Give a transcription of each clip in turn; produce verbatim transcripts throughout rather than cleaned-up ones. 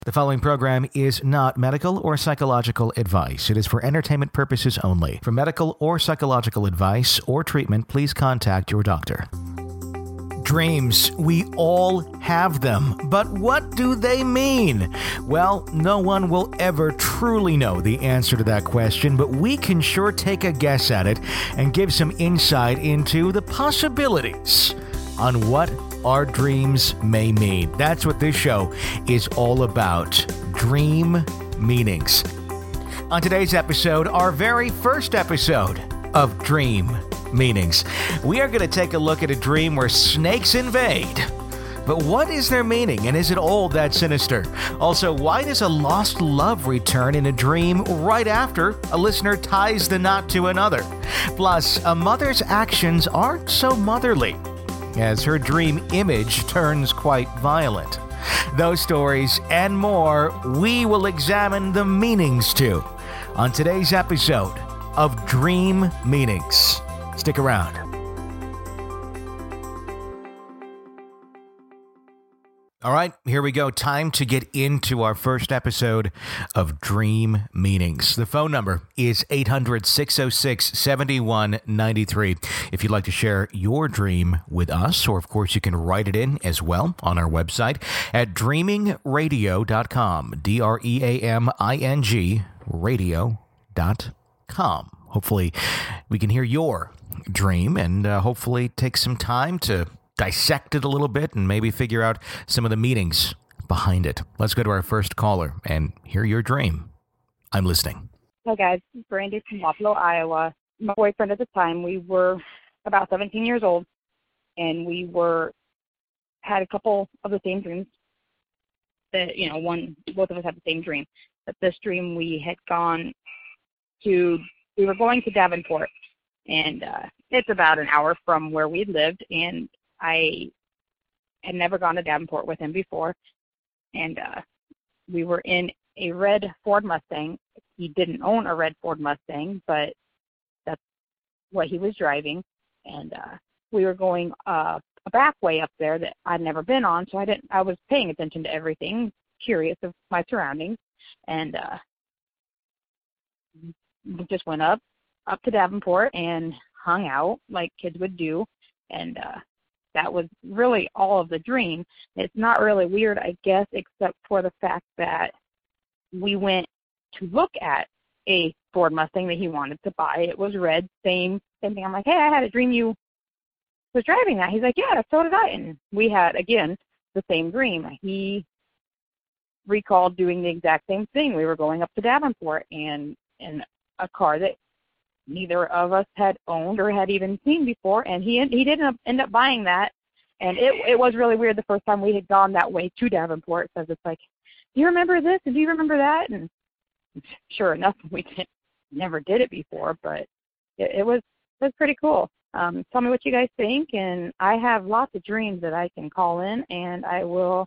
The following program is not medical or psychological advice. It is for entertainment purposes only. For medical or psychological advice or treatment, please contact your doctor. Dreams. We all have them. But what do they mean? Well, no one will ever truly know the answer to that question, but we can sure take a guess at it and give some insight into the possibilities on what our dreams may mean. That's what this show is all about. Dream meanings. On today's episode, our very first episode of Dream Meanings, we are going to take a look at a dream where snakes invade. But what is their meaning, and is it all that sinister? Also, why does a lost love return in a dream right after a listener ties the knot to another? Plus, a mother's actions aren't so motherly, as her dream image turns quite violent. Those stories and more we will examine the meanings to on today's episode of Dream Meanings. Stick around. All right, here we go. Time to get into our first episode of Dream Meanings. The phone number is eight hundred, six oh six, seven one nine three. If you'd like to share your dream with us, or of course you can write it in as well on our website at dreaming radio dot com, D R E A M I N G radio dot com. Hopefully we can hear your dream and uh, hopefully take some time to dissect it a little bit and maybe figure out some of the meanings behind it. Let's go to our first caller and hear your dream. I'm listening. Hi guys, this is Brandy from Buffalo, Iowa. My boyfriend at the time, we were about seventeen years old, and we were had a couple of the same dreams. That you know, one both of us had the same dream. But this dream, we had gone to, we were going to Davenport, and uh, it's about an hour from where we lived, and I had never gone to Davenport with him before, and uh, we were in a red Ford Mustang. He didn't own a red Ford Mustang, but that's what he was driving, and uh, we were going uh, a back way up there that I'd never been on, so I didn't. I was paying attention to everything, curious of my surroundings, and uh, we just went up up to Davenport and hung out like kids would do, and uh, that was really all of the dream. It's not really weird, I guess, except for the fact that we went to look at a Ford Mustang that he wanted to buy. It was red, same, same thing. I'm like, hey, I had a dream you was driving that. He's like, yeah, so did I. And we had, again, the same dream. He recalled doing the exact same thing. We were going up to Davenport and in a car that neither of us had owned or had even seen before, and he he did end up, end up buying that, and it it was really weird the first time we had gone that way to Davenport, because it's like, do you remember this, and do you remember that? And sure enough, we didn't, never did it before, but it, it was it was pretty cool. Um, tell me what you guys think, and I have lots of dreams that I can call in, and I will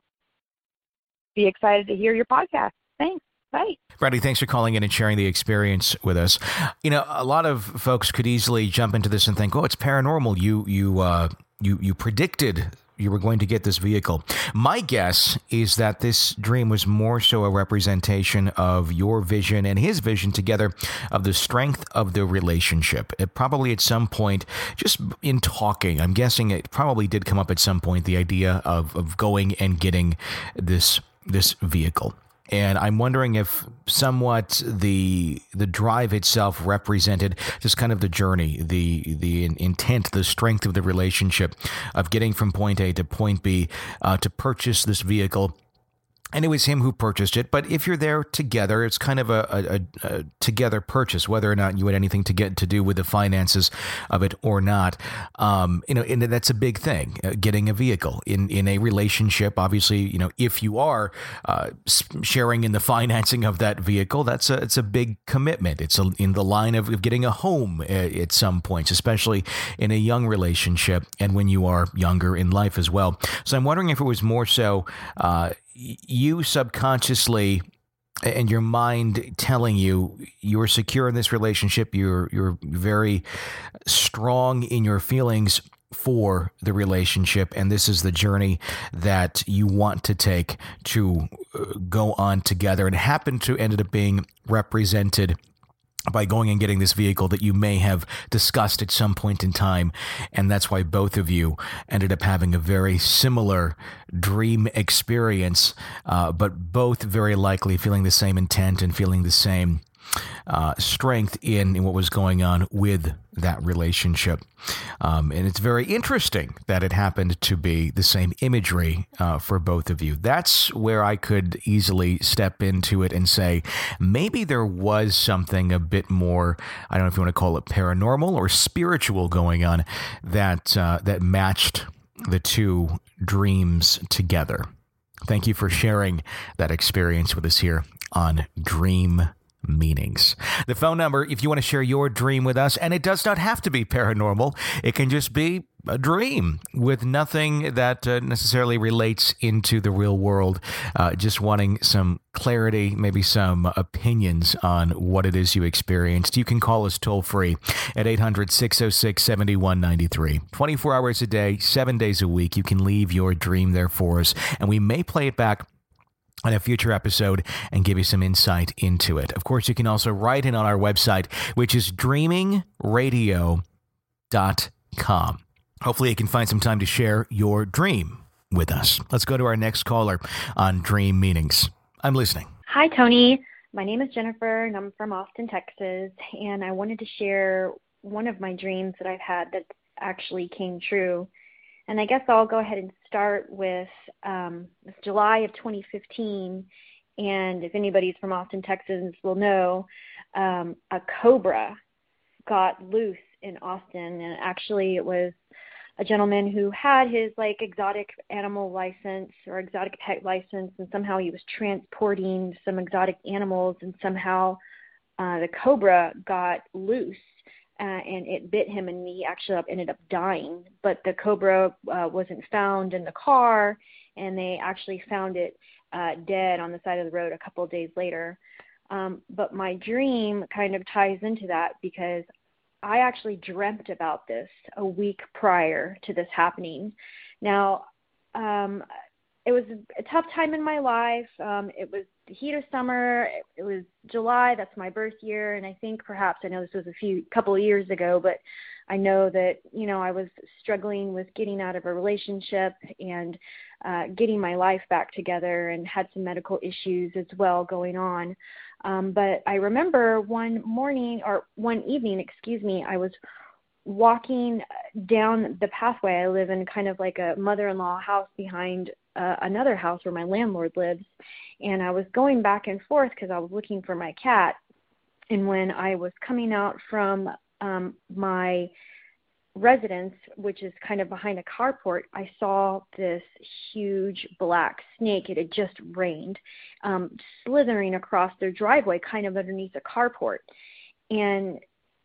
be excited to hear your podcast. Thanks. Bye. Brandy, thanks for calling in and sharing the experience with us. You know, a lot of folks could easily jump into this and think, oh, it's paranormal. You you uh, you you predicted you were going to get this vehicle. My guess is that this dream was more so a representation of your vision and his vision together of the strength of the relationship. It probably at some point, just in talking, I'm guessing it probably did come up at some point, the idea of, of going and getting this this vehicle. And I'm wondering if somewhat the the drive itself represented just kind of the journey, the the intent, the strength of the relationship of getting from point A to point B uh, to purchase this vehicle. And it was him who purchased it. But if you're there together, it's kind of a, a, a together purchase, whether or not you had anything to get to do with the finances of it or not. Um, you know, and that's a big thing, uh, getting a vehicle in, in a relationship. Obviously, you know, if you are uh, sharing in the financing of that vehicle, that's a, it's a big commitment. It's a, in the line of, of getting a home at, at some points, especially in a young relationship and when you are younger in life as well. So I'm wondering if it was more so uh, you subconsciously and your mind telling you you're secure in this relationship, you're you're very strong in your feelings for the relationship, and this is the journey that you want to take to uh, go on together, and happen to ended up being represented by going and getting this vehicle that you may have discussed at some point in time. And that's why both of you ended up having a very similar dream experience, uh, but both very likely feeling the same intent and feeling the same uh, strength in, in what was going on with that relationship. Um, and it's very interesting that it happened to be the same imagery uh, for both of you. That's where I could easily step into it and say, maybe there was something a bit more, I don't know if you want to call it paranormal or spiritual going on, that uh, that matched the two dreams together. Thank you for sharing that experience with us here on Dream Meanings. The phone number, if you want to share your dream with us, and it does not have to be paranormal, it can just be a dream with nothing that uh, necessarily relates into the real world, uh, just wanting some clarity, maybe some opinions on what it is you experienced. You can call us toll free at eight hundred, six oh six, seven one nine three. twenty-four hours a day, seven days a week. You can leave your dream there for us, and we may play it back on a future episode and give you some insight into it. Of course, you can also write in on our website, which is dreaming radio dot com. Hopefully you can find some time to share your dream with us. Let's go to our next caller on Dream Meanings. I'm listening. Hi, Tony. My name is Jennifer, and I'm from Austin, Texas, and I wanted to share one of my dreams that I've had that actually came true. And I guess I'll go ahead and start with um, it's July of twenty fifteen, and if anybody's from Austin, Texas will know, um, a cobra got loose in Austin, and actually it was a gentleman who had his like exotic animal license or exotic pet license, and somehow he was transporting some exotic animals, and somehow uh, the cobra got loose. Uh, and it bit him, and he actually ended up dying. But the cobra uh, wasn't found in the car, and they actually found it uh, dead on the side of the road a couple of days later. Um, but my dream kind of ties into that because I actually dreamt about this a week prior to this happening. Now, um, it was a tough time in my life. Um, it was the heat of summer. It, it was July. That's my birth year. And I think perhaps, I know this was a few couple of years ago, but I know that, you know, I was struggling with getting out of a relationship and uh, getting my life back together, and had some medical issues as well going on. Um, but I remember one morning or one evening, excuse me, I was walking down the pathway. I live in kind of like a mother-in-law house behind uh, another house where my landlord lives. And I was going back and forth because I was looking for my cat. And when I was coming out from um, my residence, which is kind of behind a carport, I saw this huge black snake. It had just rained, um, slithering across their driveway, kind of underneath a carport. And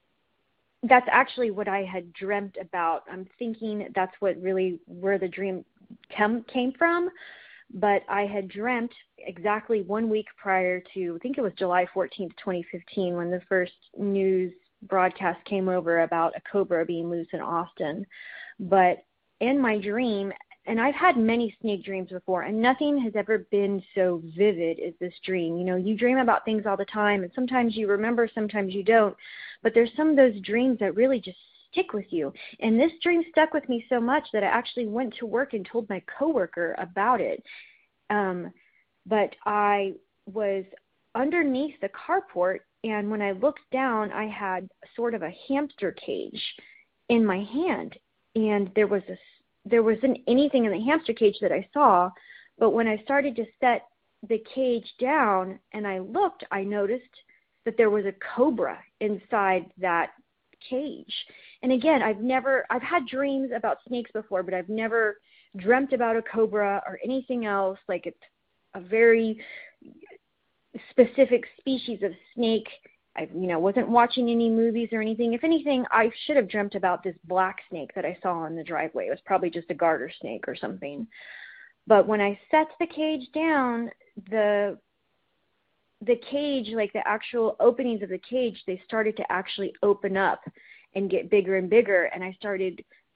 that's actually what I had dreamt about. I'm thinking that's what really where the dream came came from. But I had dreamt exactly one week prior to, I think it was July fourteenth, twenty fifteen, when the first news broadcast came over about a cobra being loose in Austin. But in my dream, and I've had many snake dreams before, and nothing has ever been so vivid as this dream. You know, you dream about things all the time, and sometimes you remember, sometimes you don't. But there's some of those dreams that really just stick with you. And this dream stuck with me so much that I actually went to work and told my coworker about it. Um, but I was underneath the carport, and when I looked down, I had sort of a hamster cage in my hand, and there was a there wasn't anything in the hamster cage that I saw. But when I started to set the cage down and I looked, I noticed that there was a cobra inside that cage. And again, I've never, I've had dreams about snakes before, but I've never dreamt about a cobra or anything else. Like, it's a very specific species of snake. I, you know, wasn't watching any movies or anything. If anything, I should have dreamt about this black snake that I saw in the driveway. It was probably just a garter snake or something. But when I set the cage down, the the cage, like the actual openings of the cage, they started to actually open up and get bigger and bigger. And I started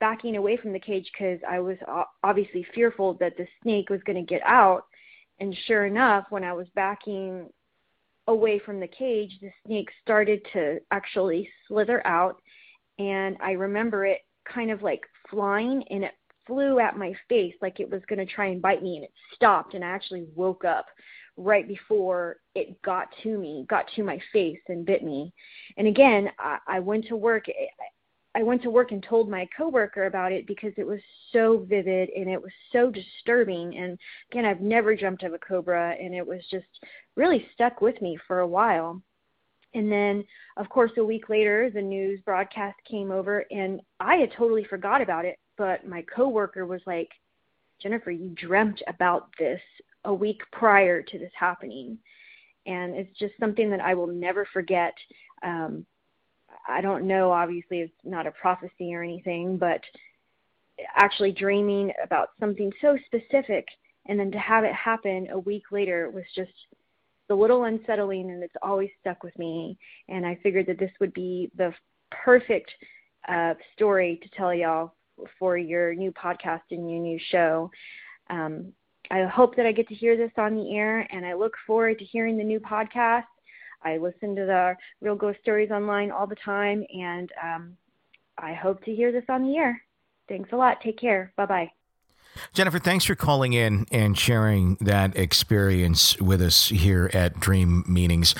backing away from the cage because I was obviously fearful that the snake was going to get out. And sure enough, when I was backing away from the cage, the snake started to actually slither out. And I remember it kind of like flying, and it flew at my face like it was going to try and bite me, and it stopped, and I actually woke up right before it got to me, got to my face and bit me. And again, I, I went to work. I went to work and told my coworker about it because it was so vivid and it was so disturbing. And again, I've never dreamt of a cobra, and it was just really stuck with me for a while. And then, of course, a week later, the news broadcast came over, and I had totally forgot about it. But my coworker was like, Jennifer, you dreamt about this a week prior to this happening. And it's just something that I will never forget. Um, I don't know, obviously it's not a prophecy or anything, but actually dreaming about something so specific and then to have it happen a week later was just a little unsettling, and it's always stuck with me. And I figured that this would be the perfect uh, story to tell y'all for your new podcast and your new show. Um, I hope that I get to hear this on the air, and I look forward to hearing the new podcast. I listen to the Real Ghost Stories online all the time, and um, I hope to hear this on the air. Thanks a lot. Take care. Bye-bye. Jennifer, thanks for calling in and sharing that experience with us here at Dream Meanings.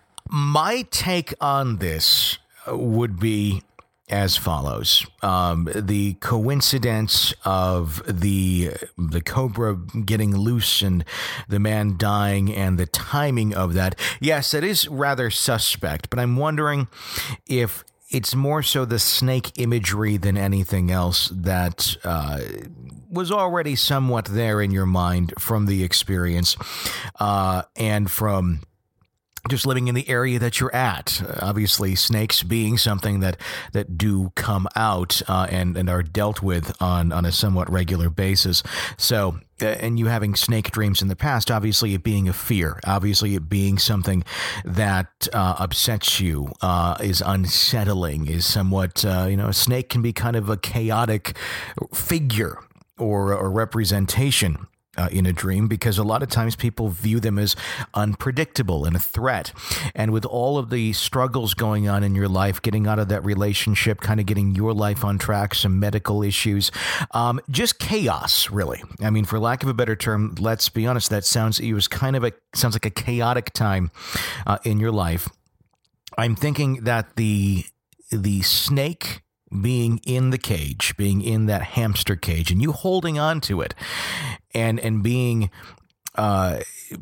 My take on this would be as follows. Um, the coincidence of the the cobra getting loose and the man dying and the timing of that, yes, it is rather suspect, but I'm wondering if it's more so the snake imagery than anything else that uh, was already somewhat there in your mind from the experience uh, and from just living in the area that you're at. Uh, obviously, snakes being something that that do come out uh, and, and are dealt with on, on a somewhat regular basis. So, uh, and you having snake dreams in the past, obviously it being a fear, obviously it being something that uh, upsets you, uh, is unsettling, is somewhat, uh, you know, a snake can be kind of a chaotic figure or a representation Uh, in a dream, because a lot of times people view them as unpredictable and a threat. And with all of the struggles going on in your life, getting out of that relationship, kind of getting your life on track, some medical issues, um, just chaos, really. I mean, for lack of a better term, let's be honest, that sounds, it was kind of a, sounds like a chaotic time uh, in your life. I'm thinking that the, the snake being in the cage, being in that hamster cage, and you holding on to it, and and being uh,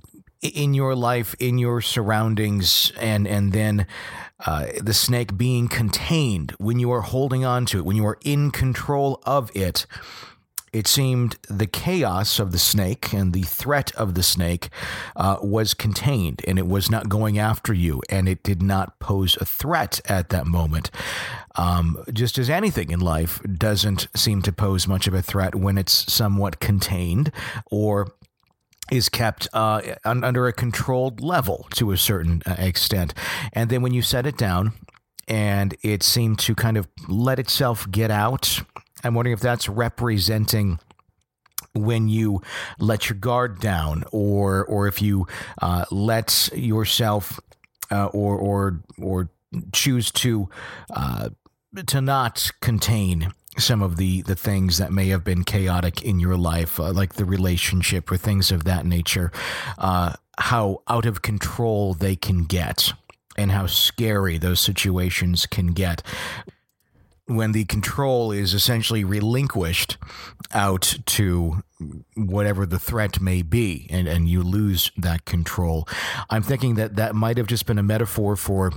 in your life, in your surroundings, and and then uh, the snake being contained when you are holding on to it, when you are in control of it. It seemed the chaos of the snake and the threat of the snake uh, was contained, and it was not going after you, and it did not pose a threat at that moment. Um, just as anything in life doesn't seem to pose much of a threat when it's somewhat contained or is kept uh, un- under a controlled level to a certain uh, extent. And then when you set it down and it seemed to kind of let itself get out, I'm wondering if that's representing when you let your guard down, or or if you uh, let yourself uh, or or or choose to uh, to not contain some of the, the things that may have been chaotic in your life, uh, like the relationship or things of that nature, uh, how out of control they can get and how scary those situations can get when the control is essentially relinquished out to whatever the threat may be, and, and you lose that control. I'm thinking that that might have just been a metaphor for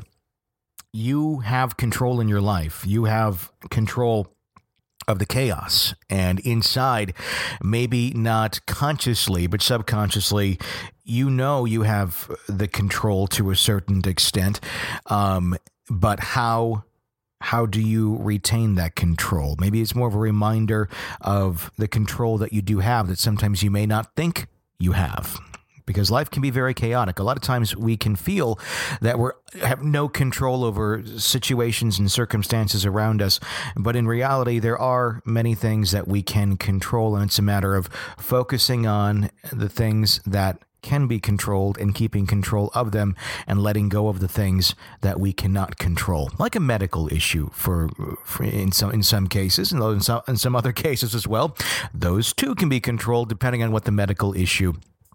you have control in your life. You have control of the chaos, and inside, maybe not consciously, but subconsciously, you know you have the control to a certain extent, um, but how How do you retain that control? Maybe it's more of a reminder of the control that you do have that sometimes you may not think you have. because life can be very chaotic. A lot of times we can feel that we have no control over situations and circumstances around us. But in reality, there are many things that we can control. And it's a matter of focusing on the things that can be controlled and keeping control of them and letting go of the things that we cannot control, like a medical issue for, for in some in some cases, and in some, in some other cases as well. Those too can be controlled depending on what the medical issue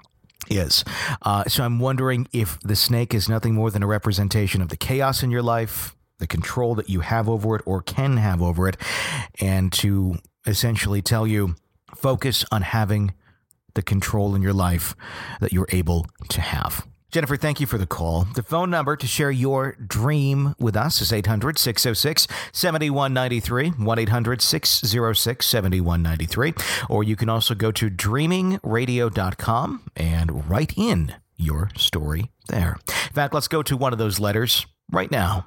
is. Uh, so I'm wondering if the snake is nothing more than a representation of the chaos in your life, the control that you have over it or can have over it, and to essentially tell you, focus on having the control in your life that you're able to have. Jennifer, thank you for the call. The phone number to share your dream with us is eight hundred, six oh six, seven one nine three, one eight hundred, six oh six, seven one nine three. Or you can also go to dreaming radio dot com and write in your story there. In fact, let's go to one of those letters right now.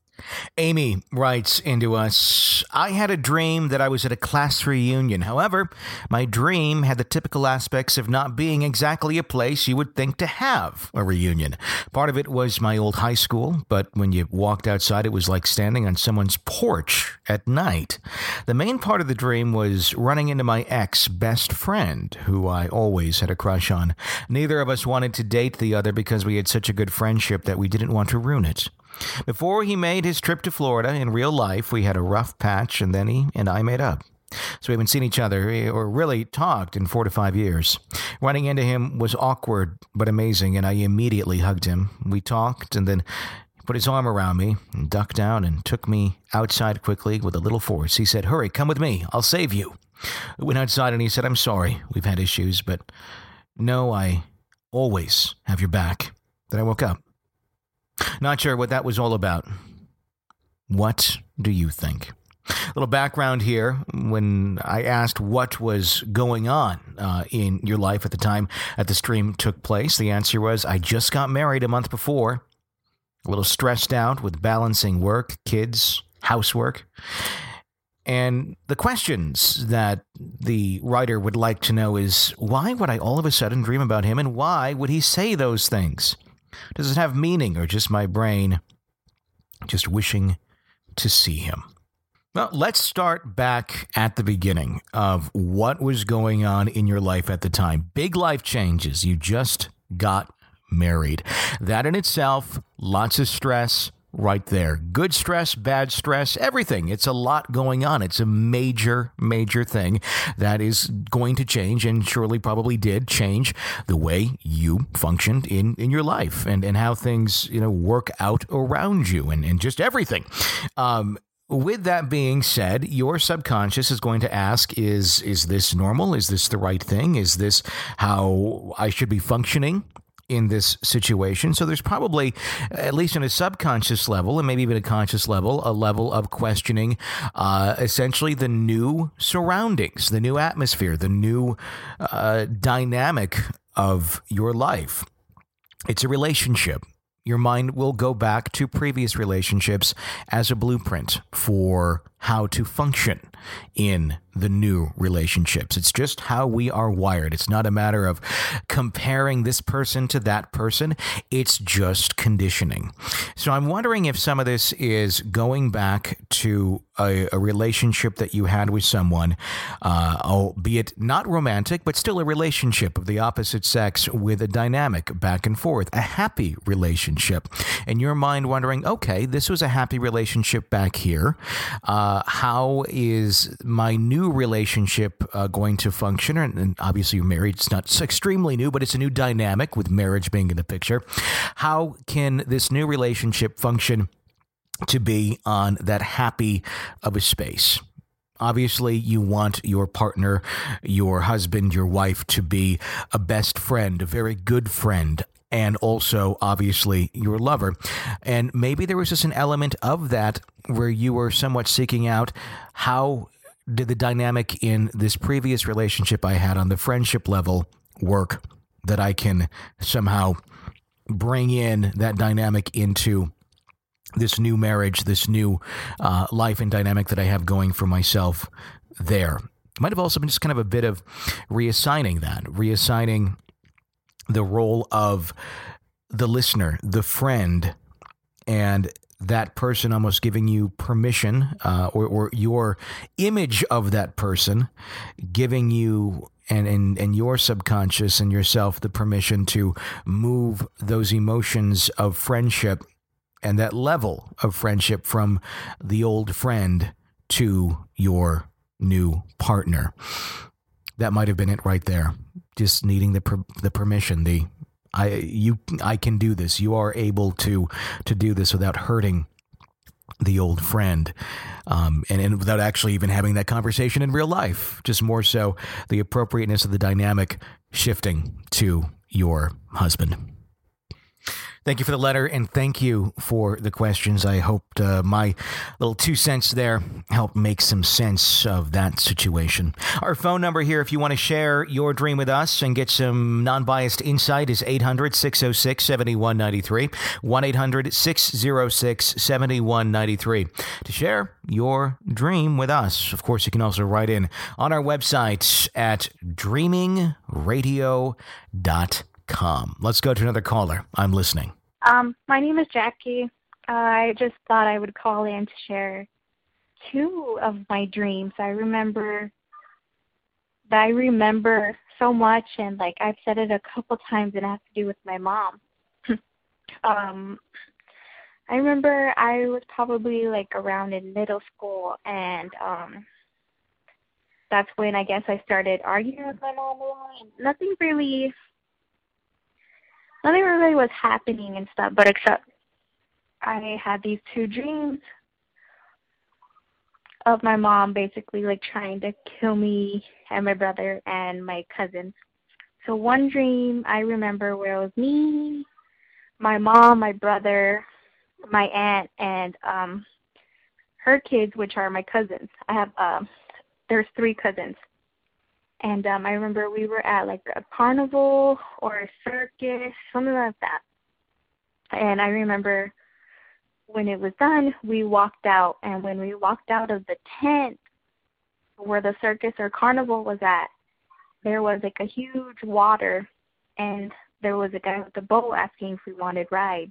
Amy writes into us, I had a dream that I was at a class reunion. However, my dream had the typical aspects of not being exactly a place you would think to have a reunion. Part of it was my old high school, but when you walked outside, it was like standing on someone's porch at night. The main part of the dream was running into my ex-best friend, who I always had a crush on. Neither of us wanted to date the other because we had such a good friendship that we didn't want to ruin it. Before he made his trip to Florida, in real life, we had a rough patch, and then he and I made up. So we haven't seen each other or really talked in four to five years. Running into him was awkward but amazing, and I immediately hugged him. We talked, and then he put his arm around me and ducked down and took me outside quickly with a little force. He said, hurry, come with me. I'll save you. I went outside, and he said, I'm sorry. We've had issues, but no, I always have your back. Then I woke up. Not sure what that was all about. What do you think? A little background here. When I asked what was going on uh, in your life at the time that the stream took place, the answer was, I just got married a month before. A little stressed out with balancing work, kids, housework. And the questions that the writer would like to know is, why would I all of a sudden dream about him, and why would he say those things? Does it have meaning, or just my brain just wishing to see him? Well, let's start back at the beginning of what was going on in your life at the time. Big life changes. You just got married. That in itself, lots of stress right there. Good stress, bad stress, everything. It's a lot going on. It's a major, major thing that is going to change, and surely probably did change the way you functioned in, in your life and, and how things, you know, work out around you and, and just everything. Um, With that being said, your subconscious is going to ask, is, is this normal? Is this the right thing? Is this how I should be functioning in this situation? So there's probably, at least on a subconscious level, and maybe even a conscious level, a level of questioning uh, essentially the new surroundings, the new atmosphere, the new uh, dynamic of your life. It's a relationship. Your mind will go back to previous relationships as a blueprint for how to function in the new relationships. It's just how we are wired. It's not a matter of comparing this person to that person. It's just conditioning. So I'm wondering if some of this is going back to a, a relationship that you had with someone, uh, albeit not romantic, but still a relationship of the opposite sex with a dynamic back and forth, a happy relationship. And your mind wondering, okay, this was a happy relationship back here. Uh, how is my new relationship uh, going to function? And, and obviously you're married. It's not extremely new, but it's a new dynamic with marriage being in the picture. How can this new relationship function to be on that happy of a space? Obviously, you want your partner, your husband, your wife to be a best friend, a very good friend, and also, obviously, your lover. And maybe there was just an element of that where you were somewhat seeking out, how did the dynamic in this previous relationship I had on the friendship level work, that I can somehow bring in that dynamic into this new marriage, this new uh, life and dynamic that I have going for myself there. It might have also been just kind of a bit of reassigning that, reassigning the role of the listener, the friend, and that person almost giving you permission, uh, or, or your image of that person giving you and, and, and your subconscious and yourself the permission to move those emotions of friendship and that level of friendship from the old friend to your new partner. That might have been it right there. Just needing the per, the permission, the I you I can do this. You are able to to do this without hurting the old friend, um, and, and without actually even having that conversation in real life. Just more so the appropriateness of the dynamic shifting to your husband. Thank you for the letter, and thank you for the questions. I hoped uh, my little two cents there helped make some sense of that situation. Our phone number here, if you want to share your dream with us and get some non-biased insight, is eight hundred, six oh six, seven one nine three, one eight hundred, six oh six, seven one nine three. To share your dream with us, of course, you can also write in on our website at dreaming radio dot com. Let's go to another caller. I'm listening. Um, my name is Jackie. Uh, I just thought I would call in to share two of my dreams. I remember that I remember so much, and like I've said it a couple times, and it has to do with my mom. um, I remember I was probably like around in middle school, and um, that's when I guess I started arguing with my mom a lot. Nothing really. Nothing really was happening and stuff, but except I had these two dreams of my mom basically like trying to kill me and my brother and my cousins. So one dream I remember where it was me, my mom, my brother, my aunt, and um, her kids, which are my cousins. I have, uh, there's three cousins. And um, I remember we were at like a carnival or a circus, something like that. And I remember when it was done, we walked out. And when we walked out of the tent where the circus or carnival was at, there was like a huge water. And there was a guy with a boat asking if we wanted rides.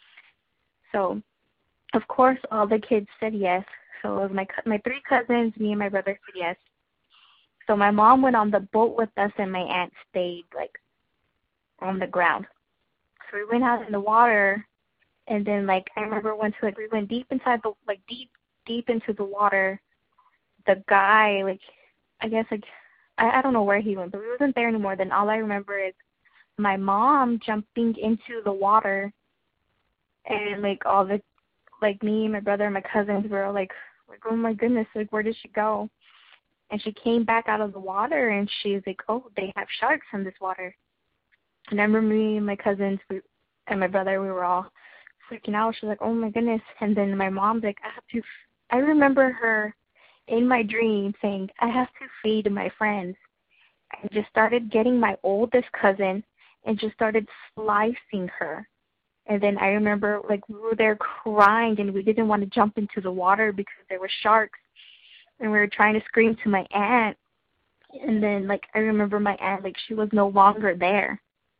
So, of course, all the kids said yes. So it was my, my three cousins, me and my brother said yes. So my mom went on the boat with us, and my aunt stayed, like, on the ground. So we went out in the water, and then, like, I remember once, like, we went deep inside the, like, deep, deep into the water. The guy, like, I guess, like, I, I don't know where he went, but he wasn't there anymore. Then all I remember is my mom jumping into the water, and, like, all the, like, me, my brother, and my cousins were all, like, like, oh, my goodness, like, where did she go? And she came back out of the water, and she's like, oh, they have sharks in this water. And I remember me and my cousins we, and my brother, we were all freaking out. She was like, oh, my goodness. And then my mom's like, I have to, I remember her in my dream saying, I have to feed my friends. I just started getting my oldest cousin and just started slicing her. And then I remember, like, we were there crying, and we didn't want to jump into the water because there were sharks. And we were trying to scream to my aunt. And then, like, I remember my aunt, like, she was no longer there.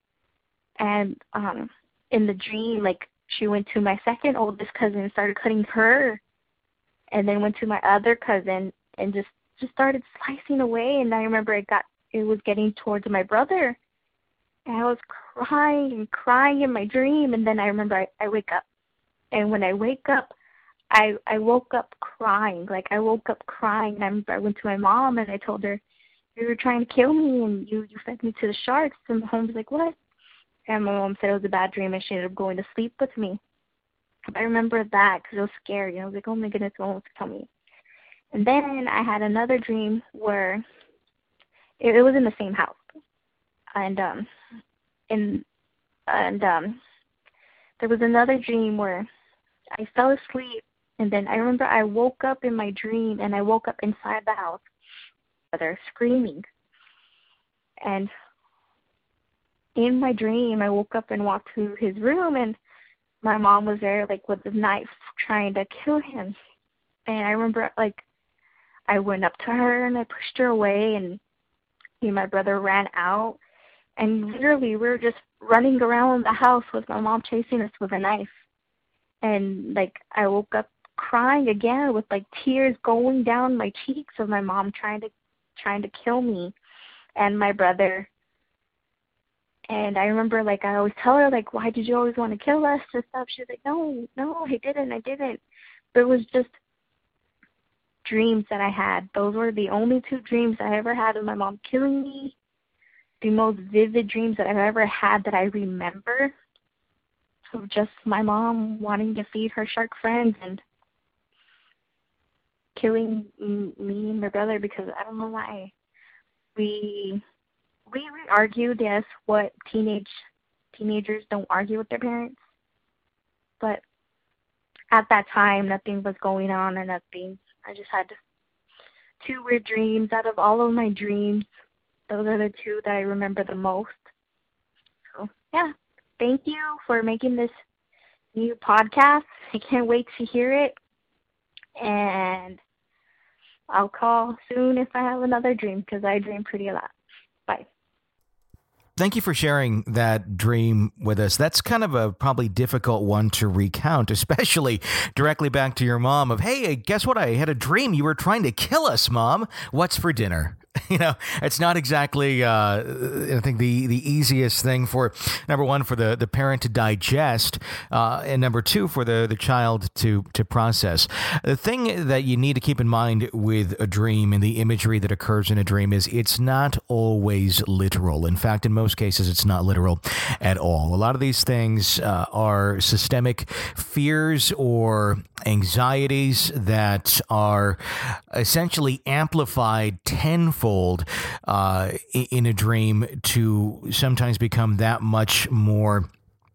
And um, in the dream, like, she went to my second oldest cousin and started cutting her. And then went to my other cousin and just, just started slicing away. And I remember it got, it was getting towards my brother. And I was crying and crying in my dream. And then I remember I, I wake up. And when I wake up, I I woke up crying. Like, I woke up crying. And I remember I went to my mom, and I told her, you were trying to kill me, and you, you fed me to the sharks. And my mom was like, what? And my mom said it was a bad dream, and she ended up going to sleep with me. I remember that because it was scary. I was like, oh, my goodness, what wants to kill me? And then I had another dream where it, it was in the same house. And, um, in, and um, there was another dream where I fell asleep. And then I remember I woke up in my dream, and I woke up inside the house. They're screaming. And in my dream, I woke up and walked to his room, and my mom was there, like, with a knife trying to kill him. And I remember, like, I went up to her, and I pushed her away, and me and my brother ran out. And literally, we were just running around the house with my mom chasing us with a knife. And, like, I woke up crying again with, like, tears going down my cheeks of my mom trying to trying to kill me and my brother. And I remember, like, I always tell her, like, why did you always want to kill us and stuff? She's like, no, no, I didn't, I didn't. But it was just dreams that I had. Those were the only two dreams I ever had of my mom killing me. The most vivid dreams that I've ever had that I remember of just my mom wanting to feed her shark friends and killing me and my brother because I don't know why. We we, we argued, yes, what teenage teenagers don't argue with their parents. But at that time, nothing was going on or nothing. I just had two weird dreams. Out of all of my dreams, those are the two that I remember the most. So, yeah, thank you for making this new podcast. I can't wait to hear it. And I'll call soon if I have another dream because I dream pretty a lot. Bye. Thank you for sharing that dream with us. That's kind of a probably difficult one to recount, especially directly back to your mom of, hey, guess what? I had a dream. You were trying to kill us, Mom. What's for dinner? You know, it's not exactly, uh, I think, the, the easiest thing for, number one, for the, the parent to digest, uh, and number two, for the, the child to, to process. The thing that you need to keep in mind with a dream and the imagery that occurs in a dream is it's not always literal. In fact, in most cases, it's not literal at all. A lot of these things uh, are systemic fears or anxieties that are essentially amplified tenfold uh, in a dream to sometimes become that much more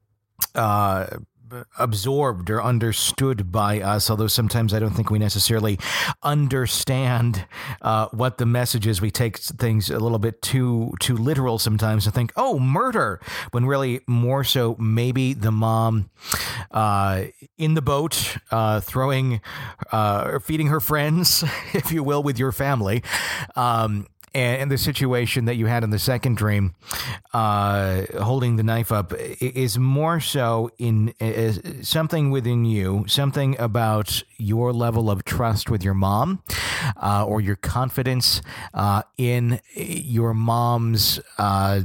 uh, absorbed or understood by us, although sometimes I don't think we necessarily understand uh, what the message is. We take things a little bit too too literal sometimes and think, oh, murder, when really more so maybe the mom uh, in the boat uh, throwing uh, or feeding her friends, if you will, with your family. Um, And the situation that you had in the second dream, uh, holding the knife up, is more so in uh, something within you, something about your level of trust with your mom, uh, or your confidence uh, in your mom's uh,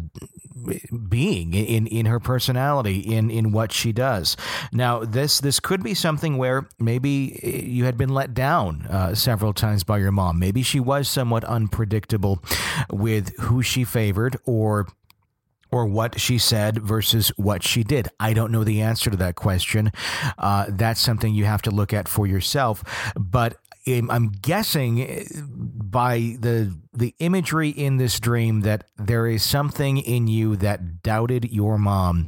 being, in in her personality, in in what she does. Now, this this could be something where maybe you had been let down uh, several times by your mom. Maybe she was somewhat unpredictable with who she favored or or what she said versus what she did. I don't know the answer to that question. Uh, that's something you have to look at for yourself. But I'm guessing by the the imagery in this dream that there is something in you that doubted your mom,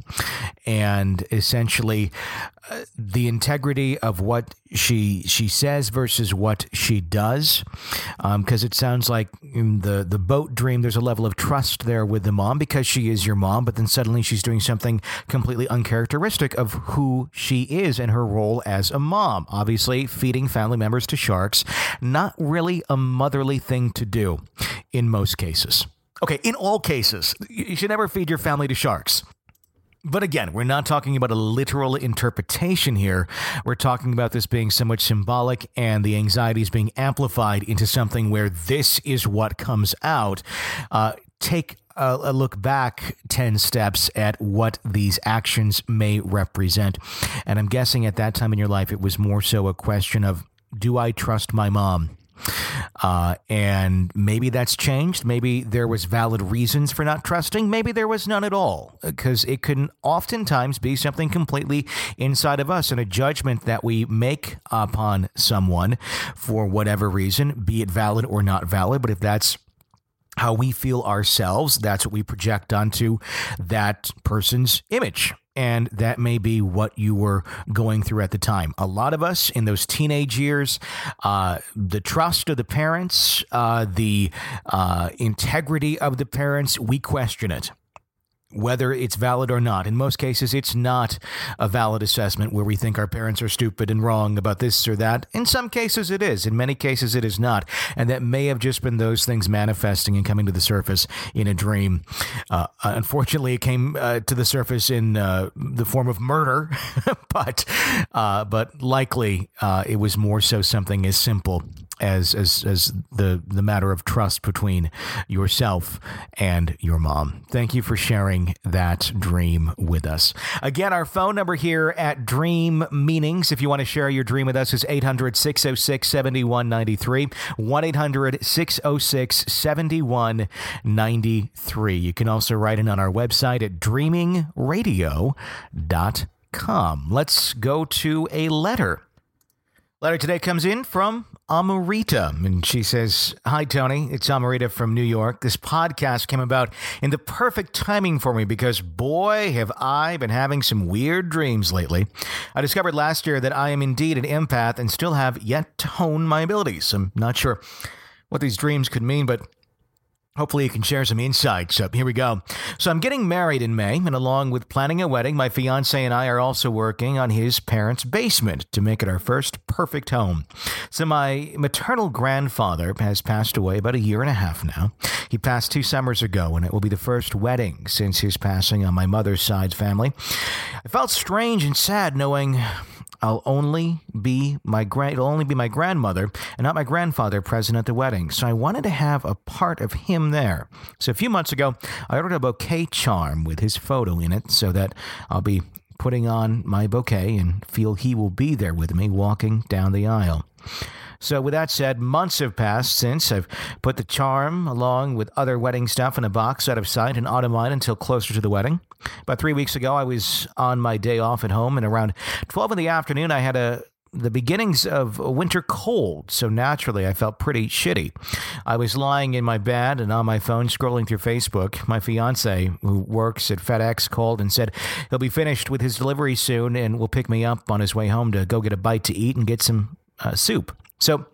and essentially uh, the integrity of what she she says versus what she does, because um, it sounds like in the the boat dream there's a level of trust there with the mom because she is your mom, but then suddenly she's doing something completely uncharacteristic of who she is and her role as a mom. Obviously, feeding family members to sharks, not really a motherly thing to do in most cases. Okay, in all cases, you should never feed your family to sharks. But again, we're not talking about a literal interpretation here. We're talking about this being somewhat symbolic and the anxieties being amplified into something where this is what comes out. Uh, take a, a look back ten steps at what these actions may represent. And I'm guessing at that time in your life, it was more so a question of, do I trust my mom? Uh, and maybe that's changed. Maybe there was valid reasons for not trusting. Maybe there was none at all, because it can oftentimes be something completely inside of us and a judgment that we make upon someone for whatever reason, be it valid or not valid. But if that's how we feel ourselves, that's what we project onto that person's image. And that may be what you were going through at the time. A lot of us in those teenage years, uh, the trust of the parents, uh, the uh, integrity of the parents, we question it. whether it's valid or not. In most cases, it's not a valid assessment where we think our parents are stupid and wrong about this or that. In some cases, it is. In many cases, it is not. And that may have just been those things manifesting and coming to the surface in a dream. Uh, unfortunately, it came uh, to the surface in uh, the form of murder, but uh, but likely uh, it was more so something as simple as as as the the matter of trust between yourself and your mom. Thank you for sharing that dream with us. Again, our phone number here at Dream Meanings, if you want to share your dream with us, is eight hundred, six oh six, seven one nine three, one eight hundred, six oh six, seven one nine three. You can also write in on our website at dreaming radio dot com. Let's go to a letter. Letter today comes in from Amarita, and she says, "Hi, Tony. It's Amarita from New York. This podcast came about in the perfect timing for me because, boy, have I been having some weird dreams lately. I discovered last year that I am indeed an empath and still have yet to hone my abilities. I'm not sure what these dreams could mean, but hopefully you can share some insights. So here we go. So I'm getting married in May, and along with planning a wedding, my fiance and I are also working on his parents' basement to make it our first perfect home. So my maternal grandfather has passed away about a year and a half now. He passed two summers ago, and it will be the first wedding since his passing on my mother's side family. I felt strange and sad knowing I'll only be my grand, it'll only be my grandmother and not my grandfather present at the wedding. So I wanted to have a part of him there. So a few months ago, I ordered a bouquet charm with his photo in it so that I'll be putting on my bouquet and feel he will be there with me walking down the aisle. So with that said, months have passed since I've put the charm along with other wedding stuff in a box out of sight and out of mind until closer to the wedding. About three weeks ago, I was on my day off at home, and around twelve in the afternoon, I had a the beginnings of a winter cold, so naturally I felt pretty shitty. I was lying in my bed and on my phone scrolling through Facebook. My fiance, who works at FedEx, called and said he'll be finished with his delivery soon and will pick me up on his way home to go get a bite to eat and get some uh, soup. So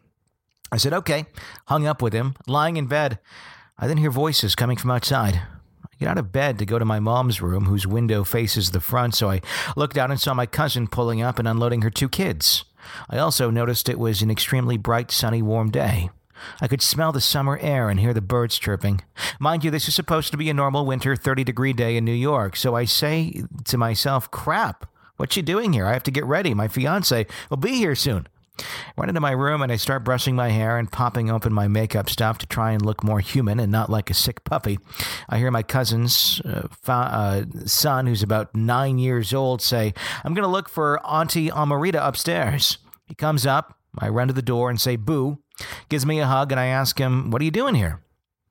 I said, okay, hung up with him, lying in bed. I then hear voices coming from outside. I get out of bed to go to my mom's room, whose window faces the front, so I looked out and saw my cousin pulling up and unloading her two kids. I also noticed it was an extremely bright, sunny, warm day. I could smell the summer air and hear the birds chirping. Mind you, this is supposed to be a normal winter thirty-degree day in New York, so I say to myself, crap, what you doing here? I have to get ready. My fiance will be here soon. I went into my room and I start brushing my hair and popping open my makeup stuff to try and look more human and not like a sick puppy. I hear my cousin's uh, fa- uh, son, who's about nine years old, say, I'm going to look for Auntie Amarita upstairs. He comes up, I run to the door and say, boo, gives me a hug, and I ask him, what are you doing here?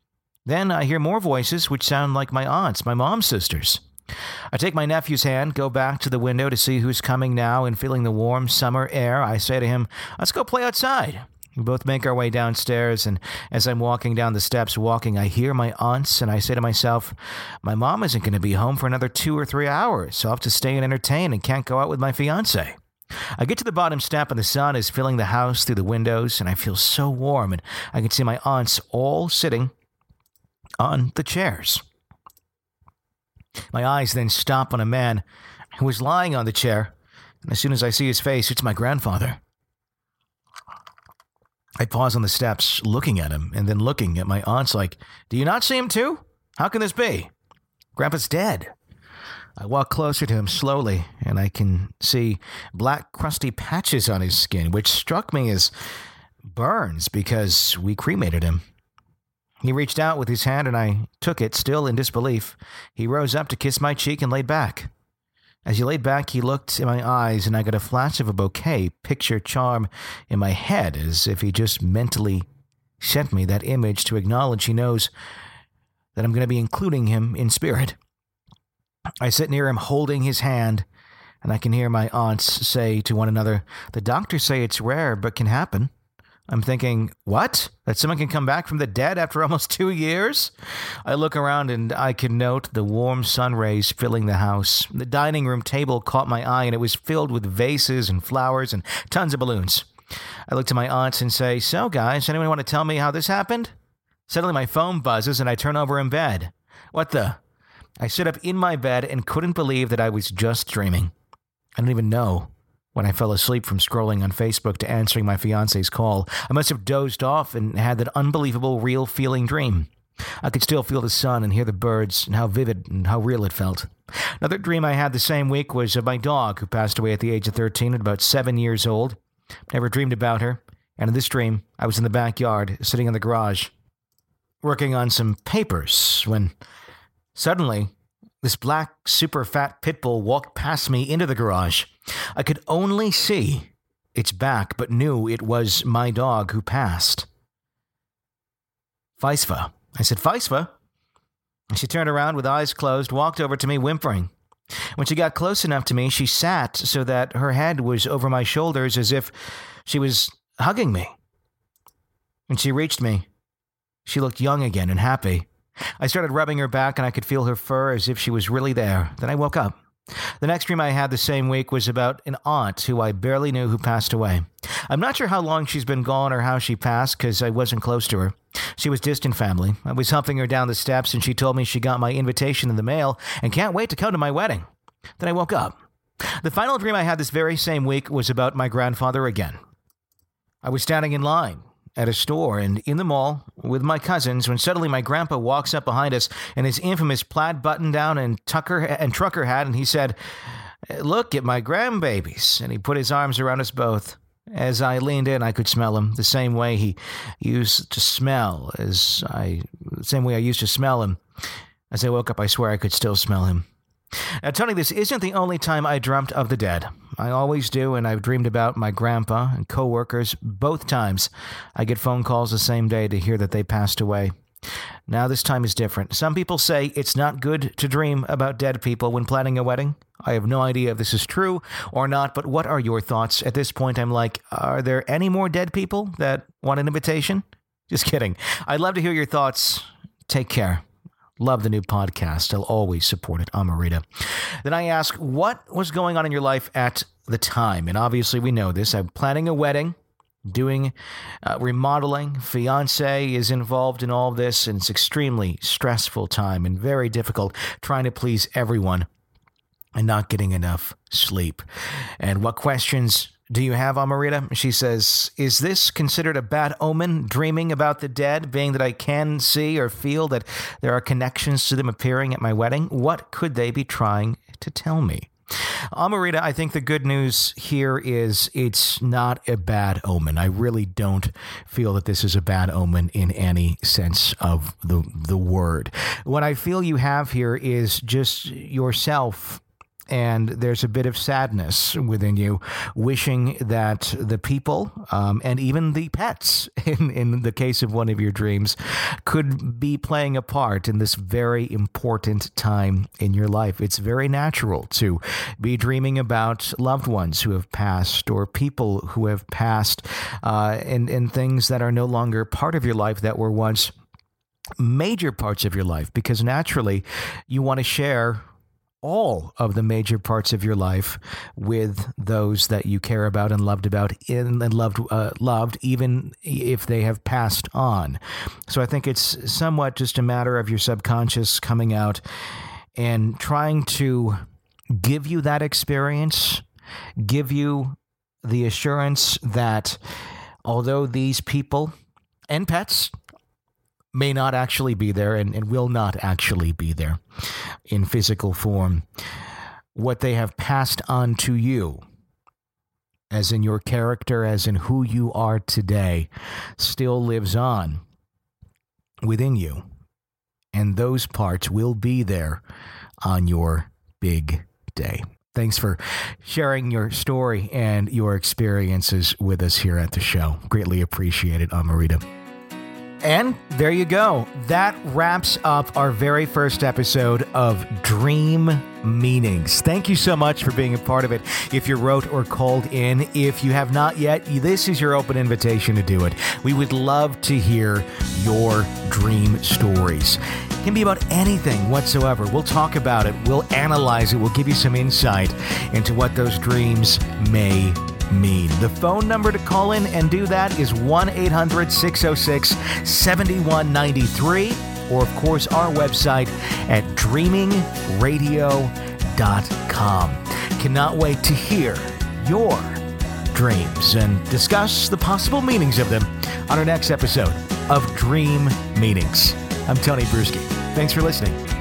Then I hear more voices, which sound like my aunts, my mom's sisters. I take my nephew's hand, go back to the window to see who's coming now, and feeling the warm summer air, I say to him, let's go play outside. We both make our way downstairs, and as I'm walking down the steps walking, I hear my aunts, and I say to myself, my mom isn't going to be home for another two or three hours, so I'll have to stay and entertain and can't go out with my fiance. I get to the bottom step, and the sun is filling the house through the windows, and I feel so warm, and I can see my aunts all sitting on the chairs. My eyes then stop on a man who was lying on the chair, and as soon as I see his face, it's my grandfather. I pause on the steps, looking at him, and then looking at my aunts like, do you not see him too? How can this be? Grandpa's dead. I walk closer to him slowly, and I can see black crusty patches on his skin, which struck me as burns because we cremated him. He reached out with his hand, and I took it, still in disbelief. He rose up to kiss my cheek and laid back. As he laid back, he looked in my eyes, and I got a flash of a bouquet picture charm in my head, as if he just mentally sent me that image to acknowledge he knows that I'm going to be including him in spirit. I sit near him holding his hand, and I can hear my aunts say to one another, the doctors say it's rare, but can happen. I'm thinking, what? That someone can come back from the dead after almost two years? I look around and I can note the warm sun rays filling the house. The dining room table caught my eye, and it was filled with vases and flowers and tons of balloons. I look to my aunts and say, so guys, anyone want to tell me how this happened? Suddenly my phone buzzes and I turn over in bed. What the? I stood up in my bed and couldn't believe that I was just dreaming. I don't even know when I fell asleep from scrolling on Facebook to answering my fiance's call. I must have dozed off and had that unbelievable, real feeling dream. I could still feel the sun and hear the birds and how vivid and how real it felt. Another dream I had the same week was of my dog, who passed away at the age of thirteen at about seven years old. Never dreamed about her. And in this dream, I was in the backyard, sitting in the garage, working on some papers, when suddenly this black, super fat pit bull walked past me into the garage. I could only see its back, but knew it was my dog who passed. Faisva. I said, Faisva? And she turned around with eyes closed, walked over to me whimpering. When she got close enough to me, she sat so that her head was over my shoulders as if she was hugging me. When she reached me, she looked young again and happy. I started rubbing her back and I could feel her fur as if she was really there. Then I woke up. The next dream I had the same week was about an aunt who I barely knew who passed away. I'm not sure how long she's been gone or how she passed because I wasn't close to her. She was distant family. I was helping her down the steps and she told me she got my invitation in the mail and can't wait to come to my wedding. Then I woke up. The final dream I had this very same week was about my grandfather again. I was standing in line at a store and in the mall with my cousins when suddenly my grandpa walks up behind us in his infamous plaid button-down and tucker and trucker hat, and he said, "Look at my grandbabies," and he put his arms around us both. As I leaned in, I could smell him the same way he used to smell, as I, the same way I used to smell him. As I woke up, I swear I could still smell him. Now, Tony, this isn't the only time I dreamt of the dead. I always do, and I've dreamed about my grandpa and coworkers. Both times, I get phone calls the same day to hear that they passed away. Now, this time is different. Some people say it's not good to dream about dead people when planning a wedding. I have no idea if this is true or not, but what are your thoughts? At this point, I'm like, are there any more dead people that want an invitation? Just kidding. I'd love to hear your thoughts. Take care. Love the new podcast. I'll always support it. Amarita. Then I ask, what was going on in your life at the time? And obviously we know this. I'm planning a wedding, doing uh, remodeling. Fiance is involved in all this, and it's extremely stressful time and very difficult trying to please everyone and not getting enough sleep. And what questions do you have, Amarita? She says, is this considered a bad omen, dreaming about the dead, being that I can see or feel that there are connections to them appearing at my wedding? What could they be trying to tell me? Amarita, I think the good news here is it's not a bad omen. I really don't feel that this is a bad omen in any sense of the, the word. What I feel you have here is just yourself. And there's a bit of sadness within you, wishing that the people um, and even the pets, in, in the case of one of your dreams, could be playing a part in this very important time in your life. It's very natural to be dreaming about loved ones who have passed or people who have passed uh, and, and things that are no longer part of your life that were once major parts of your life, because naturally you want to share all of the major parts of your life with those that you care about and loved about in, and loved, uh, loved, even if they have passed on. So I think it's somewhat just a matter of your subconscious coming out and trying to give you that experience, give you the assurance that although these people and pets may not actually be there and, and will not actually be there in physical form, what they have passed on to you, as in your character, as in who you are today, still lives on within you. And those parts will be there on your big day. Thanks for sharing your story and your experiences with us here at the show. Greatly appreciated, Amarita. And there you go. That wraps up our very first episode of Dream Meanings. Thank you so much for being a part of it. If you wrote or called in, if you have not yet, this is your open invitation to do it. We would love to hear your dream stories. It can be about anything whatsoever. We'll talk about it. We'll analyze it. We'll give you some insight into what those dreams may mean. The phone number to call in and do that is one eight hundred six oh six seven one nine three. or, of course, our website at dreaming radio dot com. Cannot wait to hear your dreams and discuss the possible meanings of them on our next episode of Dream Meanings. I'm Tony Bruschi. Thanks for listening.